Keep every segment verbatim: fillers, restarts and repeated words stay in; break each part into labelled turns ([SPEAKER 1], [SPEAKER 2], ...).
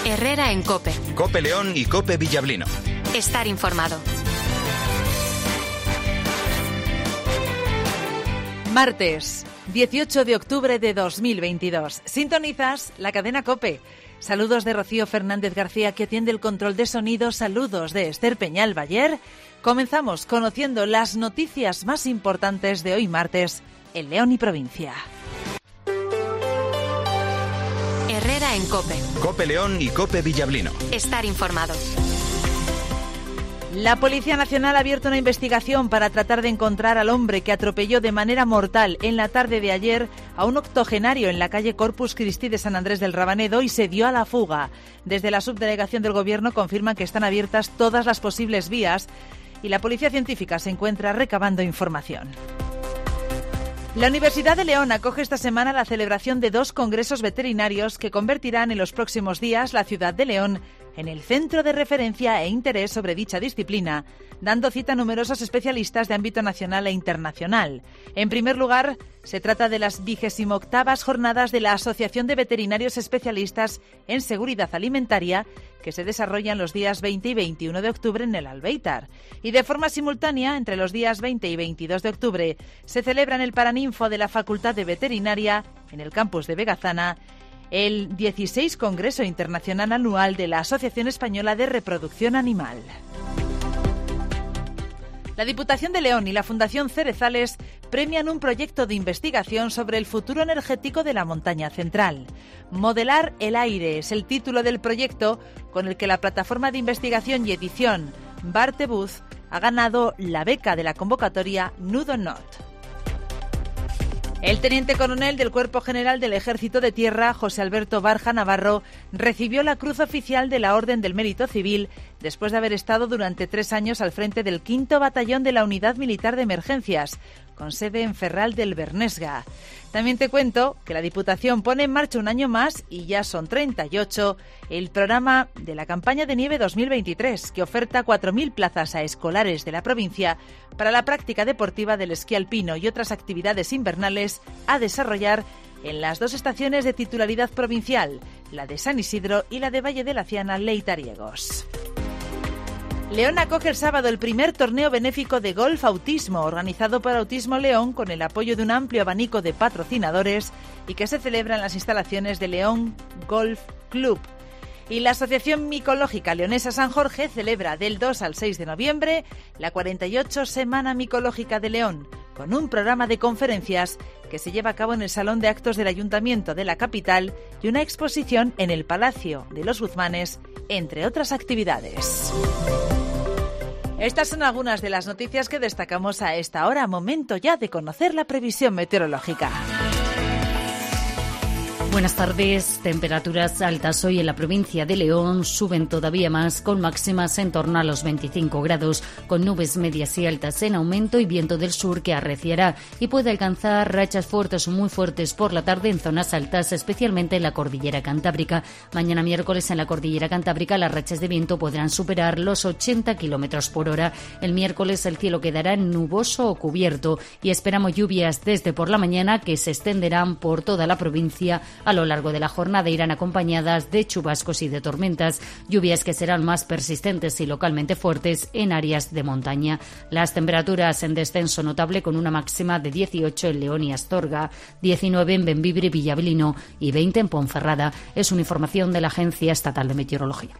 [SPEAKER 1] Herrera en COPE.
[SPEAKER 2] COPE León y COPE Villablino.
[SPEAKER 1] Estar informado.
[SPEAKER 3] Martes, dieciocho de octubre de dos mil veintidós. Sintonizas la cadena COPE. Saludos de Rocío Fernández García, que atiende el control de sonido. Saludos de Esther Peñal Bayer. Comenzamos conociendo las noticias más importantes de hoy martes en León y provincia.
[SPEAKER 1] Herrera en COPE.
[SPEAKER 2] COPE León y COPE Villablino.
[SPEAKER 1] Estar informado.
[SPEAKER 3] La Policía Nacional ha abierto una investigación para tratar de encontrar al hombre que atropelló de manera mortal en la tarde de ayer a un octogenario en la calle Corpus Christi de San Andrés del Rabanedo y se dio a la fuga. Desde la subdelegación del Gobierno confirman que están abiertas todas las posibles vías y la Policía Científica se encuentra recabando información. La Universidad de León acoge esta semana la celebración de dos congresos veterinarios que convertirán en los próximos días la ciudad de León en el centro de referencia e interés sobre dicha disciplina, dando cita a numerosos especialistas de ámbito nacional e internacional. En primer lugar, se trata de las vigésimo octavas jornadas de la Asociación de Veterinarios Especialistas en Seguridad Alimentaria, que se desarrollan los días veinte y veintiuno de octubre en el Albéitar. Y de forma simultánea, entre los días veinte y veintidós de octubre, se celebra en el Paraninfo de la Facultad de Veterinaria, en el campus de Vegazana, el dieciséis Congreso Internacional Anual de la Asociación Española de Reproducción Animal. La Diputación de León y la Fundación Cerezales premian un proyecto de investigación sobre el futuro energético de la montaña central. Modelar el aire es el título del proyecto con el que la plataforma de investigación y edición Bartebuz ha ganado la beca de la convocatoria Nudo Not. El teniente coronel del Cuerpo General del Ejército de Tierra, José Alberto Barja Navarro, recibió la Cruz Oficial de la Orden del Mérito Civil después de haber estado durante tres años al frente del quinto Batallón de la Unidad Militar de Emergencias, con sede en Ferral del Bernesga. También te cuento que la Diputación pone en marcha un año más, y ya son treinta y ocho, el programa de la campaña de nieve dos mil veintitrés, que oferta cuatro mil plazas a escolares de la provincia para la práctica deportiva del esquí alpino y otras actividades invernales a desarrollar en las dos estaciones de titularidad provincial, la de San Isidro y la de Valle de la Ciana, Leitariegos. León acoge el sábado el primer torneo benéfico de golf autismo, organizado por Autismo León con el apoyo de un amplio abanico de patrocinadores y que se celebra en las instalaciones de León Golf Club. Y la Asociación Micológica Leonesa San Jorge celebra del dos al seis de noviembre la cuarenta y ocho Semana Micológica de León, con un programa de conferencias que se lleva a cabo en el Salón de Actos del Ayuntamiento de la capital y una exposición en el Palacio de los Guzmanes, entre otras actividades. Estas son algunas de las noticias que destacamos a esta hora. Momento ya de conocer la previsión meteorológica.
[SPEAKER 4] Buenas tardes. Temperaturas altas hoy en la provincia de León, suben todavía más con máximas en torno a los veinticinco grados, con nubes medias y altas en aumento y viento del sur que arreciará y puede alcanzar rachas fuertes o muy fuertes por la tarde en zonas altas, especialmente en la cordillera cantábrica. Mañana miércoles en la cordillera cantábrica las rachas de viento podrán superar los ochenta kilómetros por hora. El miércoles el cielo quedará nuboso o cubierto y esperamos lluvias desde por la mañana que se extenderán por toda la provincia. A lo largo de la jornada irán acompañadas de chubascos y de tormentas, lluvias que serán más persistentes y localmente fuertes en áreas de montaña. Las temperaturas en descenso notable con una máxima de dieciocho en León y Astorga, diecinueve en Bembibre y Villablino y veinte en Ponferrada. Es una información de la Agencia Estatal de Meteorología.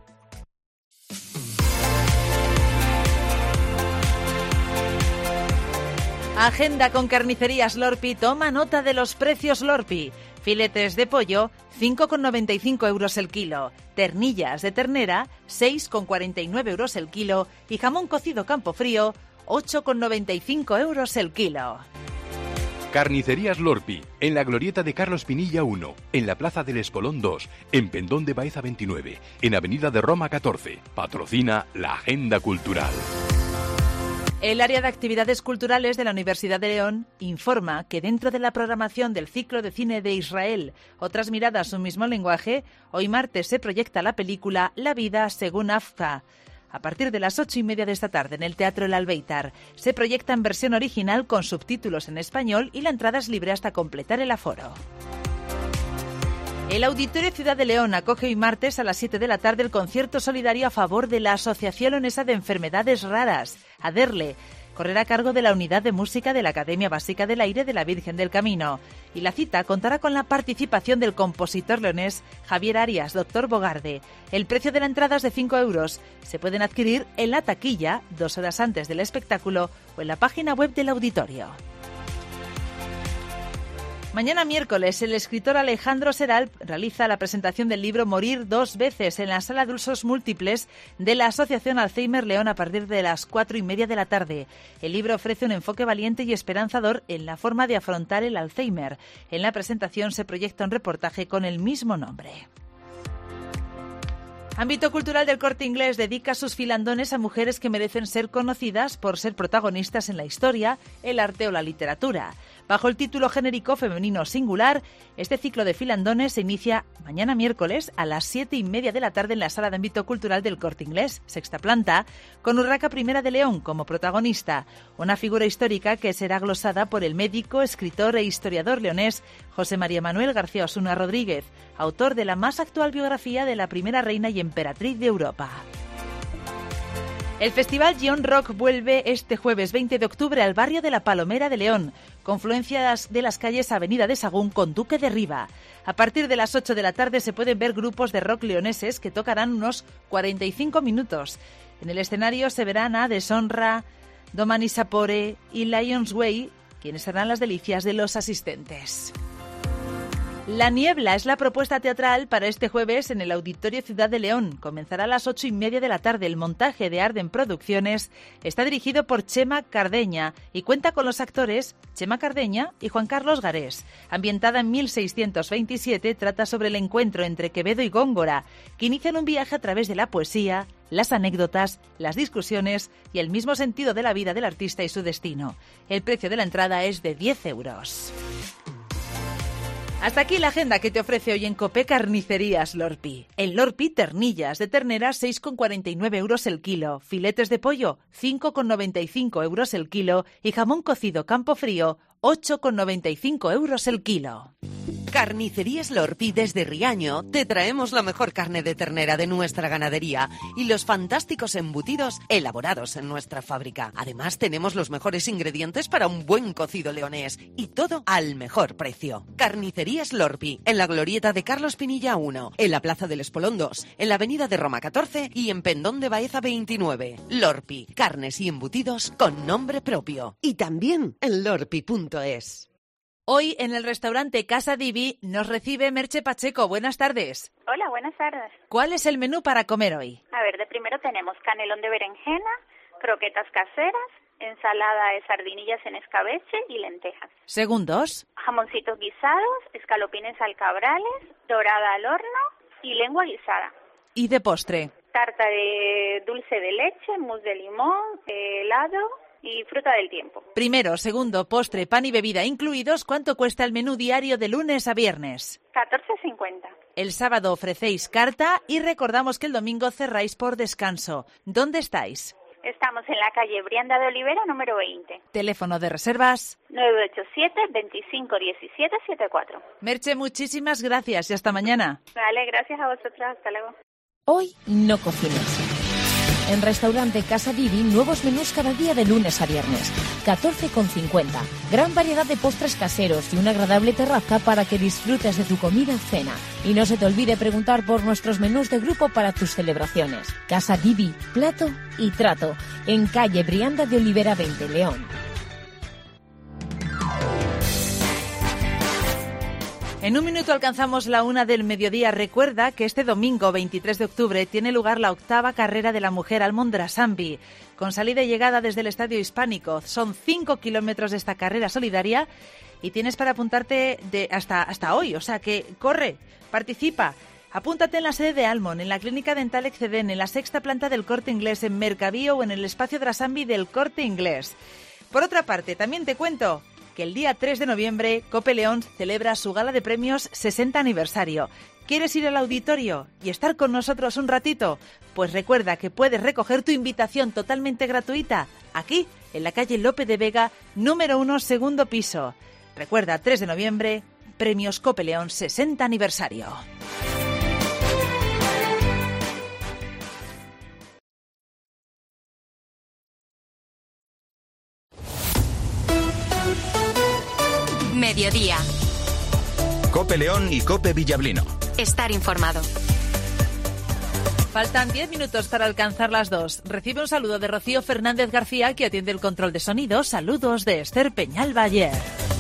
[SPEAKER 3] Agenda con Carnicerías Lorpi. Toma nota de los precios Lorpi. Filetes de pollo, cinco con noventa y cinco euros el kilo. Ternillas de ternera, seis con cuarenta y nueve euros el kilo. Y jamón cocido Campofrío, ocho con noventa y cinco euros el kilo.
[SPEAKER 5] Carnicerías Lorpi, en la glorieta de Carlos Pinilla uno, en la Plaza del Espolón dos, en Pendón de Baeza veintinueve, en Avenida de Roma catorce. Patrocina la Agenda Cultural.
[SPEAKER 3] El área de actividades culturales de la Universidad de León informa que dentro de la programación del ciclo de cine de Israel, Otras miradas, un mismo lenguaje, hoy martes se proyecta la película La vida según Afka. A partir de las ocho y media de esta tarde en el Teatro El Albéitar. Se proyecta en versión original con subtítulos en español y la entrada es libre hasta completar el aforo. El Auditorio Ciudad de León acoge hoy martes a las siete de la tarde el concierto solidario a favor de la Asociación Leonesa de Enfermedades Raras, ADERLE. Correrá a cargo de la Unidad de Música de la Academia Básica del Aire de la Virgen del Camino. Y la cita contará con la participación del compositor leonés Javier Arias, doctor Bogarde. El precio de la entrada es de cinco euros. Se pueden adquirir en la taquilla, dos horas antes del espectáculo, o en la página web del auditorio. Mañana miércoles, el escritor Alejandro Seralp realiza la presentación del libro Morir dos veces en la Sala de Usos Múltiples de la Asociación Alzheimer León a partir de las cuatro y media de la tarde. El libro ofrece un enfoque valiente y esperanzador en la forma de afrontar el Alzheimer. En la presentación se proyecta un reportaje con el mismo nombre. Ámbito cultural del Corte Inglés dedica sus filandones a mujeres que merecen ser conocidas por ser protagonistas en la historia, el arte o la literatura. Bajo el título genérico femenino singular, este ciclo de filandones se inicia mañana miércoles a las siete y media de la tarde en la Sala de Ámbito Cultural del Corte Inglés, sexta planta, con Urraca I de León como protagonista, una figura histórica que será glosada por el médico, escritor e historiador leonés José María Manuel García Osuna Rodríguez, autor de la más actual biografía de la primera reina y emperatriz de Europa. El Festival Gion Rock vuelve este jueves veinte de octubre al barrio de La Palomera de León, confluencia de las calles Avenida de Sagún con Duque de Riva. A partir de las ocho de la tarde se pueden ver grupos de rock leoneses que tocarán unos cuarenta y cinco minutos. En el escenario se verán a Deshonra, Domani Sapore y Lions Way, quienes serán las delicias de los asistentes. La Niebla es la propuesta teatral para este jueves en el Auditorio Ciudad de León. Comenzará a las ocho y media de la tarde. El montaje de Arden Producciones está dirigido por Chema Cardeña y cuenta con los actores Chema Cardeña y Juan Carlos Garés. Ambientada en mil seiscientos veintisiete, trata sobre el encuentro entre Quevedo y Góngora, que inician un viaje a través de la poesía, las anécdotas, las discusiones y el mismo sentido de la vida del artista y su destino. El precio de la entrada es de diez euros. Hasta aquí la agenda que te ofrece hoy en COPE Carnicerías Lorpi. En Lorpi, ternillas de ternera seis con cuarenta y nueve euros el kilo, filetes de pollo cinco con noventa y cinco euros el kilo y jamón cocido Campo Frío ocho con noventa y cinco euros el kilo.
[SPEAKER 6] Carnicerías Lorpi desde Riaño te traemos la mejor carne de ternera de nuestra ganadería y los fantásticos embutidos elaborados en nuestra fábrica. Además tenemos los mejores ingredientes para un buen cocido leonés y todo al mejor precio. Carnicerías Lorpi en la glorieta de Carlos Pinilla uno, en la Plaza del Espolón dos, en la Avenida de Roma catorce y en Pendón de Baeza veintinueve. Lorpi, carnes y embutidos con nombre propio. Y también en lorpi punto es.
[SPEAKER 3] Hoy en el restaurante Casa Divi nos recibe Merche Pacheco. Buenas tardes.
[SPEAKER 7] Hola, buenas tardes.
[SPEAKER 3] ¿Cuál es el menú para comer hoy?
[SPEAKER 7] A ver, de primero tenemos canelón de berenjena, croquetas caseras, ensalada de sardinillas en escabeche y lentejas.
[SPEAKER 3] Segundos.
[SPEAKER 7] Jamoncitos guisados, escalopines alcabrales, dorada al horno y lengua guisada.
[SPEAKER 3] ¿Y de postre?
[SPEAKER 7] Tarta de dulce de leche, mousse de limón, helado y fruta del tiempo.
[SPEAKER 3] Primero, segundo, postre, pan y bebida incluidos, ¿cuánto cuesta el menú diario de lunes a viernes?
[SPEAKER 7] catorce cincuenta.
[SPEAKER 3] El sábado ofrecéis carta y recordamos que el domingo cerráis por descanso. ¿Dónde estáis?
[SPEAKER 7] Estamos en la calle Brianda de Olivera, número veinte.
[SPEAKER 3] Teléfono de reservas
[SPEAKER 7] nueve ocho siete, veinticinco diecisiete setenta y cuatro.
[SPEAKER 3] Merche, muchísimas gracias y hasta mañana.
[SPEAKER 7] Vale, gracias a vosotros. Hasta luego.
[SPEAKER 8] Hoy no cocines. En Restaurante Casa Divi, nuevos menús cada día de lunes a viernes. catorce con cincuenta. Gran variedad de postres caseros y una agradable terraza para que disfrutes de tu comida o cena. Y no se te olvide preguntar por nuestros menús de grupo para tus celebraciones. Casa Divi, plato y trato. En calle Brianda de Olivera veinte, León.
[SPEAKER 3] En un minuto alcanzamos la una del mediodía. Recuerda que este domingo veintitrés de octubre tiene lugar la octava carrera de la mujer Almondrasambi, con salida y llegada desde el Estadio Hispánico. Son cinco kilómetros de esta carrera solidaria y tienes para apuntarte de hasta, hasta hoy. O sea que corre, participa. Apúntate en la sede de Almon, en la Clínica Dental Exceden, en la sexta planta del Corte Inglés, en Mercavío o en el espacio Drasambi del Corte Inglés. Por otra parte, también te cuento que el día tres de noviembre Cope León celebra su gala de premios sesenta aniversario. ¿Quieres ir al auditorio y estar con nosotros un ratito? Pues recuerda que puedes recoger tu invitación totalmente gratuita aquí, en la calle Lope de Vega, número uno, segundo piso. Recuerda, tres de noviembre, Premios Cope León sesenta aniversario.
[SPEAKER 1] Mediodía.
[SPEAKER 2] Cope León y Cope Villablino.
[SPEAKER 1] Estar informado.
[SPEAKER 3] Faltan diez minutos para alcanzar las dos. Recibe un saludo de Rocío Fernández García, que atiende el control de sonido. Saludos de Esther Peñalba-Ayer.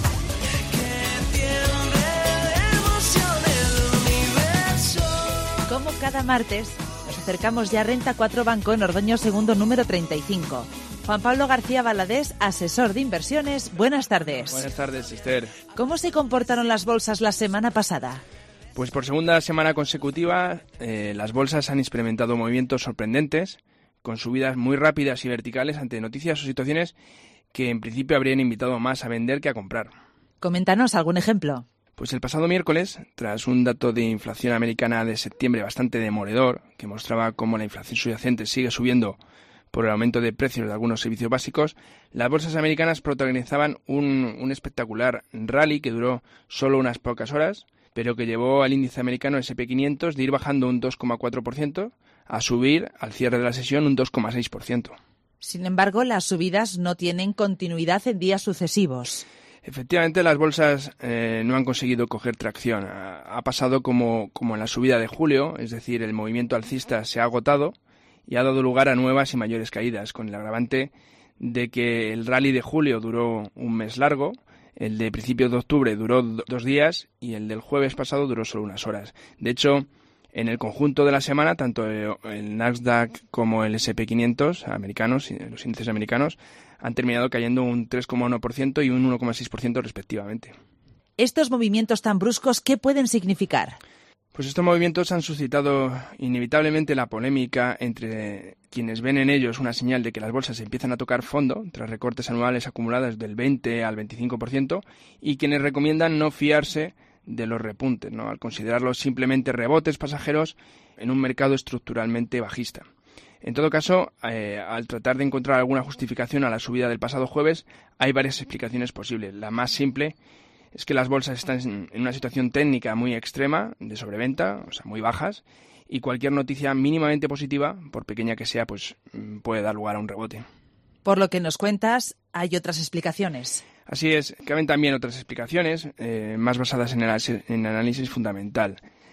[SPEAKER 3] Como cada martes, nos acercamos ya a Renta cuatro Banco en Ordoño Segundo número treinta y cinco. Juan Pablo García Valadés, asesor de inversiones. Buenas tardes.
[SPEAKER 9] Buenas tardes, Esther.
[SPEAKER 3] ¿Cómo se comportaron las bolsas la semana pasada?
[SPEAKER 9] Pues por segunda semana consecutiva, eh, las bolsas han experimentado movimientos sorprendentes, con subidas muy rápidas y verticales ante noticias o situaciones que en principio habrían invitado más a vender que a comprar.
[SPEAKER 3] Coméntanos algún ejemplo.
[SPEAKER 9] Pues el pasado miércoles, tras un dato de inflación americana de septiembre bastante demoledor, que mostraba cómo la inflación subyacente sigue subiendo por el aumento de precios de algunos servicios básicos, las bolsas americanas protagonizaban un, un espectacular rally que duró solo unas pocas horas, pero que llevó al índice americano ese and pe quinientos de ir bajando un dos coma cuatro por ciento a subir al cierre de la sesión un dos coma seis por ciento.
[SPEAKER 3] Sin embargo, las subidas no tienen continuidad en días sucesivos.
[SPEAKER 9] Efectivamente, las bolsas eh, no han conseguido coger tracción. Ha, ha pasado como, como en la subida de julio, es decir, el movimiento alcista se ha agotado y ha dado lugar a nuevas y mayores caídas, con el agravante de que el rally de julio duró un mes largo, el de principios de octubre duró do- dos días y el del jueves pasado duró solo unas horas. De hecho, en el conjunto de la semana, tanto el Nasdaq como el ese and pe quinientos americanos, los índices americanos, han terminado cayendo un tres coma uno por ciento y un uno coma seis por ciento respectivamente.
[SPEAKER 3] Estos movimientos tan bruscos, ¿qué pueden significar?
[SPEAKER 9] Pues estos movimientos han suscitado inevitablemente la polémica entre quienes ven en ellos una señal de que las bolsas empiezan a tocar fondo tras recortes anuales acumulados del veinte al veinticinco por ciento y quienes recomiendan no fiarse de los repuntes, ¿no?, al considerarlos simplemente rebotes pasajeros en un mercado estructuralmente bajista. En todo caso, eh, al tratar de encontrar alguna justificación a la subida del pasado jueves, hay varias explicaciones posibles. La más simple es que las bolsas están en una situación técnica muy extrema, de sobreventa, o sea, muy bajas, y cualquier noticia mínimamente positiva, por pequeña que sea, pues puede dar lugar a un rebote.
[SPEAKER 3] Por lo que nos cuentas, hay otras explicaciones.
[SPEAKER 9] Así es, caben también otras explicaciones, eh, más basadas en el, en análisis fundamental.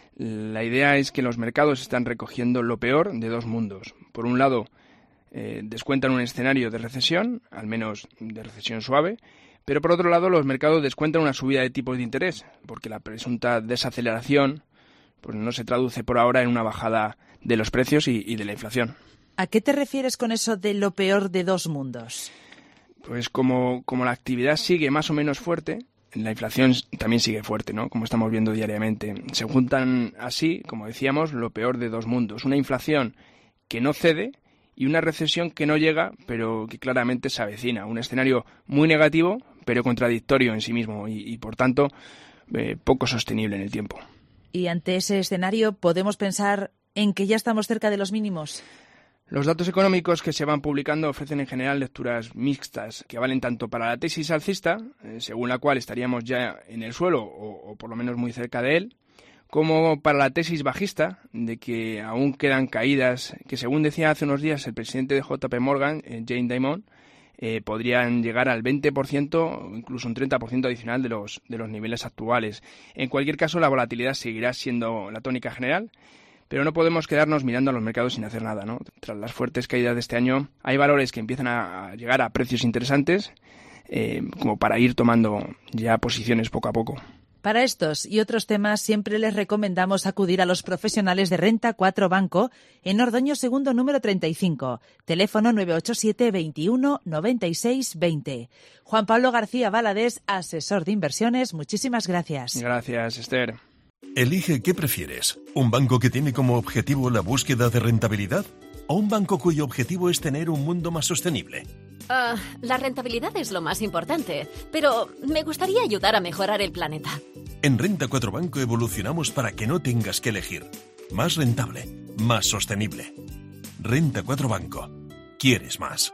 [SPEAKER 9] La idea es que los mercados están recogiendo lo peor de dos mundos. Por un lado, eh, descuentan un escenario de recesión, al menos de recesión suave, pero por otro lado los mercados descuentan una subida de tipos de interés, porque la presunta desaceleración pues no se traduce por ahora en una bajada de los precios y, y de la inflación.
[SPEAKER 3] ¿A qué te refieres con eso de lo peor de dos mundos?
[SPEAKER 9] Pues como, como la actividad sigue más o menos fuerte, la inflación también sigue fuerte, ¿no?, como estamos viendo diariamente. Se juntan así, como decíamos, lo peor de dos mundos. Una inflación que no cede y una recesión que no llega, pero que claramente se avecina. Un escenario muy negativo, pero contradictorio en sí mismo y, y por tanto, eh, poco sostenible en el tiempo.
[SPEAKER 3] ¿Y ante ese escenario podemos pensar en que ya estamos cerca de los mínimos?
[SPEAKER 9] Los datos económicos que se van publicando ofrecen en general lecturas mixtas, que valen tanto para la tesis alcista, eh, según la cual estaríamos ya en el suelo o, o por lo menos muy cerca de él, como para la tesis bajista, de que aún quedan caídas, que según decía hace unos días el presidente de J P Morgan, eh, Jamie Dimon, eh, podrían llegar al veinte por ciento o incluso un treinta por ciento adicional de los, de los niveles actuales. En cualquier caso, la volatilidad seguirá siendo la tónica general, pero no podemos quedarnos mirando a los mercados sin hacer nada, ¿no? Tras las fuertes caídas de este año, hay valores que empiezan a llegar a precios interesantes, eh, como para ir tomando ya posiciones poco a poco.
[SPEAKER 3] Para estos y otros temas siempre les recomendamos acudir a los profesionales de Renta cuatro Banco en Ordoño Segundo número treinta y cinco, teléfono nueve ocho siete, veintiuno, noventa y seis, veinte. Juan Pablo García Valadés, asesor de inversiones, muchísimas gracias.
[SPEAKER 9] Gracias, Esther.
[SPEAKER 10] Elige qué prefieres, ¿un banco que tiene como objetivo la búsqueda de rentabilidad o un banco cuyo objetivo es tener un mundo más sostenible?
[SPEAKER 11] Uh, la rentabilidad es lo más importante, pero me gustaría ayudar a mejorar el planeta.
[SPEAKER 10] En Renta cuatro Banco evolucionamos para que no tengas que elegir. Más rentable, más sostenible. Renta cuatro Banco. ¿Quieres más?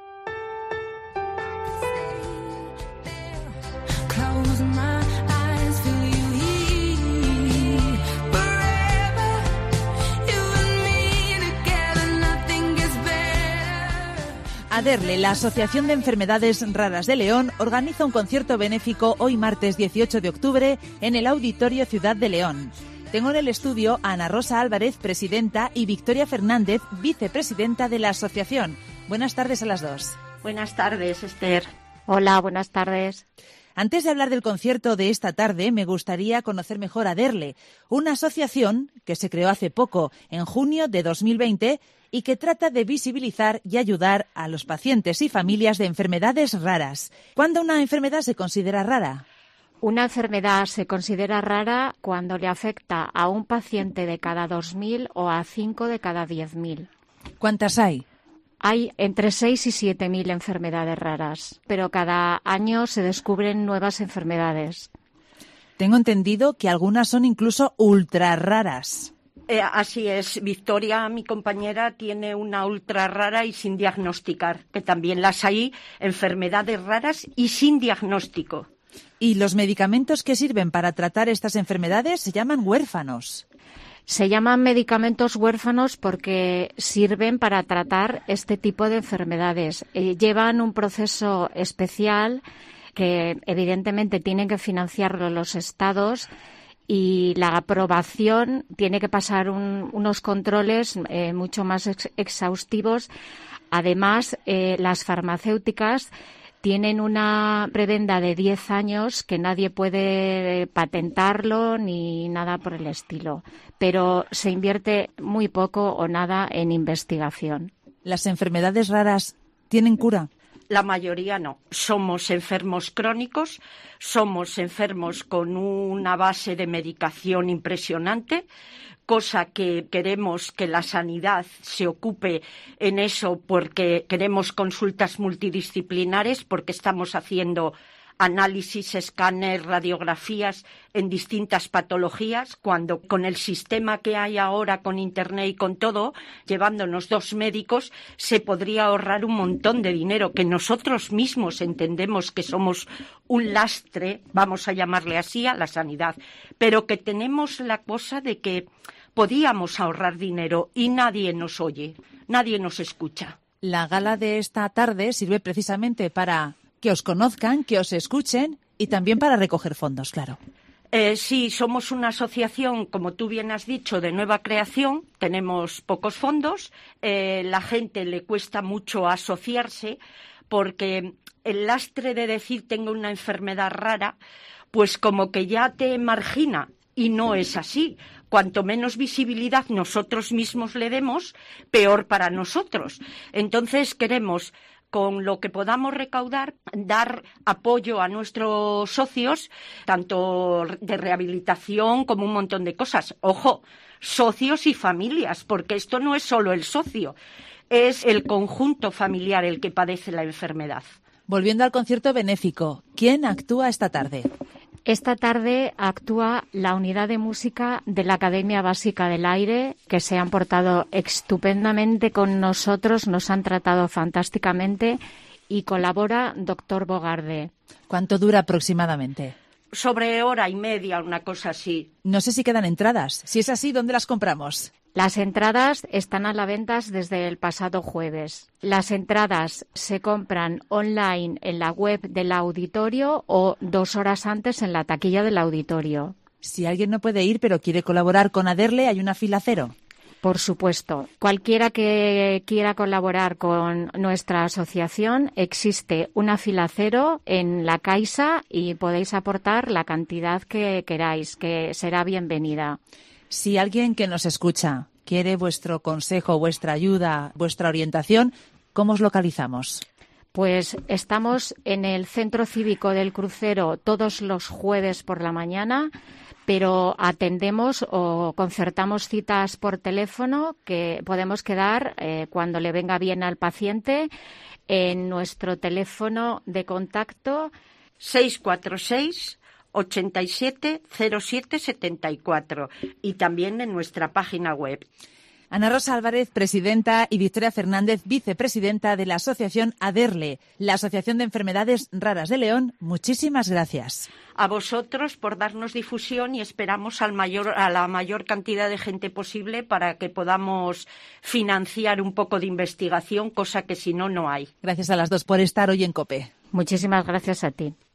[SPEAKER 3] ADERLE, la Asociación de Enfermedades Raras de León, organiza un concierto benéfico hoy martes dieciocho de octubre en el Auditorio Ciudad de León. Tengo en el estudio a Ana Rosa Álvarez, presidenta, y Victoria Fernández, vicepresidenta de la asociación. Buenas tardes a las dos.
[SPEAKER 12] Buenas tardes, Esther.
[SPEAKER 13] Hola, buenas tardes.
[SPEAKER 3] Antes de hablar del concierto de esta tarde, me gustaría conocer mejor a ADERLE, una asociación que se creó hace poco, en junio de dos mil veinte, y que trata de visibilizar y ayudar a los pacientes y familias de enfermedades raras. ¿Cuándo una enfermedad se considera rara?
[SPEAKER 13] Una enfermedad se considera rara cuando le afecta a un paciente de cada dos mil o a cinco de cada diez mil.
[SPEAKER 3] ¿Cuántas hay?
[SPEAKER 13] Hay entre seis y siete mil enfermedades raras, pero cada año se descubren nuevas enfermedades.
[SPEAKER 3] Tengo entendido que algunas son incluso ultra raras.
[SPEAKER 12] Eh, así es, Victoria, mi compañera, tiene una ultra rara y sin diagnosticar, que también las hay, enfermedades raras y sin diagnóstico.
[SPEAKER 3] ¿Y los medicamentos que sirven para tratar estas enfermedades se llaman huérfanos?
[SPEAKER 13] Se llaman medicamentos huérfanos porque sirven para tratar este tipo de enfermedades. Eh, llevan un proceso especial que evidentemente tienen que financiarlo los estados, y la aprobación tiene que pasar un, unos controles eh, mucho más ex, exhaustivos. Además, eh, las farmacéuticas tienen una prebenda de diez años que nadie puede patentarlo ni nada por el estilo, pero se invierte muy poco o nada en investigación.
[SPEAKER 3] ¿Las enfermedades raras tienen cura?
[SPEAKER 12] La mayoría no. Somos enfermos crónicos, somos enfermos con una base de medicación impresionante, cosa que queremos que la sanidad se ocupe en eso porque queremos consultas multidisciplinares, porque estamos haciendo análisis, escáner, radiografías en distintas patologías, cuando con el sistema que hay ahora, con Internet y con todo, llevándonos dos médicos, se podría ahorrar un montón de dinero que nosotros mismos entendemos que somos un lastre, vamos a llamarle así, a la sanidad, pero que tenemos la cosa de que podíamos ahorrar dinero y nadie nos oye, nadie nos escucha.
[SPEAKER 3] La gala de esta tarde sirve precisamente para que os conozcan, que os escuchen y también para recoger fondos, claro.
[SPEAKER 12] Eh, sí, somos una asociación, como tú bien has dicho, de nueva creación. Tenemos pocos fondos. Eh, la gente le cuesta mucho asociarse porque el lastre de decir tengo una enfermedad rara, pues como que ya te margina. Y no es así. Cuanto menos visibilidad nosotros mismos le demos, peor para nosotros. Entonces queremos, con lo que podamos recaudar, dar apoyo a nuestros socios, tanto de rehabilitación como un montón de cosas. Ojo, socios y familias, porque esto no es solo el socio, es el conjunto familiar el que padece la enfermedad.
[SPEAKER 3] Volviendo al concierto benéfico, ¿quién actúa esta tarde?
[SPEAKER 13] Esta tarde actúa la unidad de música de la Academia Básica del Aire, que se han portado estupendamente con nosotros, nos han tratado fantásticamente, y colabora doctor Bogarde.
[SPEAKER 3] ¿Cuánto dura aproximadamente?
[SPEAKER 12] Sobre hora y media, una cosa así.
[SPEAKER 3] No sé si quedan entradas. Si es así, ¿dónde las compramos?
[SPEAKER 13] Las entradas están a la venta desde el pasado jueves. Las entradas se compran online en la web del auditorio o dos horas antes en la taquilla del auditorio.
[SPEAKER 3] Si alguien no puede ir pero quiere colaborar con ADERLE, ¿hay una fila cero?
[SPEAKER 13] Por supuesto. Cualquiera que quiera colaborar con nuestra asociación, existe una fila cero en la Caixa y podéis aportar la cantidad que queráis, que será bienvenida.
[SPEAKER 3] Si alguien que nos escucha quiere vuestro consejo, vuestra ayuda, vuestra orientación, ¿cómo os localizamos?
[SPEAKER 13] Pues estamos en el Centro Cívico del Crucero todos los jueves por la mañana, pero atendemos o concertamos citas por teléfono que podemos quedar eh, cuando le venga bien al paciente en nuestro teléfono de contacto
[SPEAKER 12] seis cuatro seis, ochenta y siete, cero siete setenta y cuatro y también en nuestra página web.
[SPEAKER 3] Ana Rosa Álvarez, presidenta, y Victoria Fernández, vicepresidenta de la Asociación ADERLE, la Asociación de Enfermedades Raras de León. Muchísimas gracias.
[SPEAKER 12] A vosotros por darnos difusión y esperamos al mayor, a la mayor cantidad de gente posible para que podamos financiar un poco de investigación, cosa que si no, no hay.
[SPEAKER 3] Gracias a las dos por estar hoy en COPE.
[SPEAKER 13] Muchísimas gracias a ti.